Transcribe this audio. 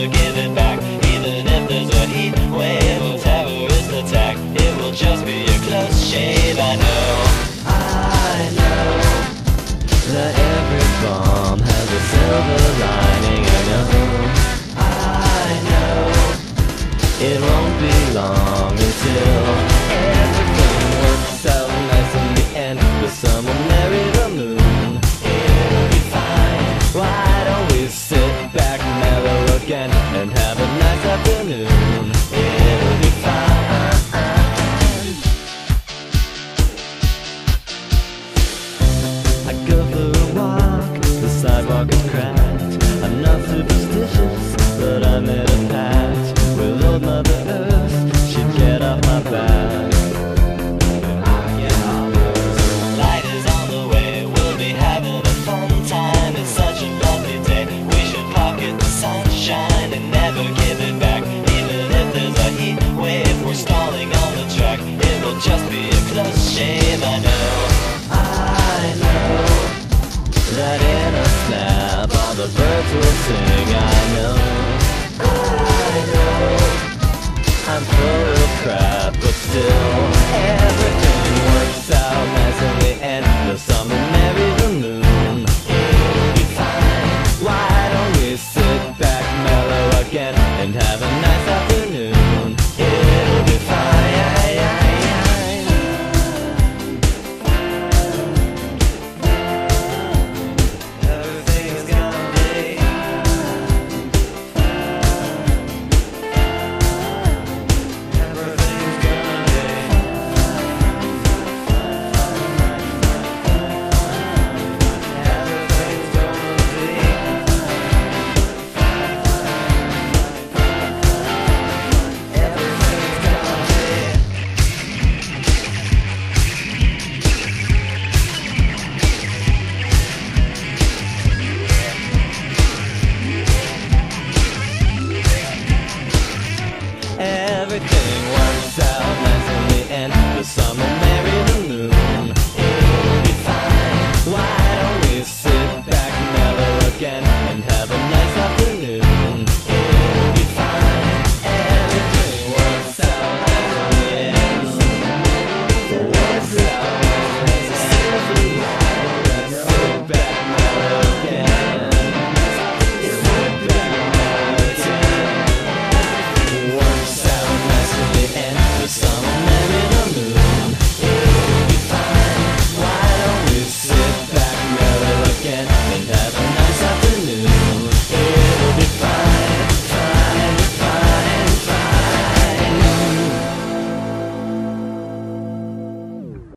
never give it back. Even if there's a heat wave or terrorist attack, it will just be a close shave. I know that every bomb has a silver lining. I know it won't be long until everything works out nice in the end. The sun will marry the moon. It'll be fine. Why don't we sit back, mellow again, and have a nice afternoon? It'll be fine. I go for a walk, the sidewalk is cracked. I'm not superstitious, but I made a pact with old Mother Earth. She'd get off my back. Light is on the way, we'll be having a fun time. It's such a lovely day, we should pocket the sunshine and never give it back. Even if there's a heat wave, we're stalling on the track. It will just be a close shave. I know that in a snap all the birds will sing. I know I'm full of crap, but still everything works out nice in the end. The sun will marry the moon.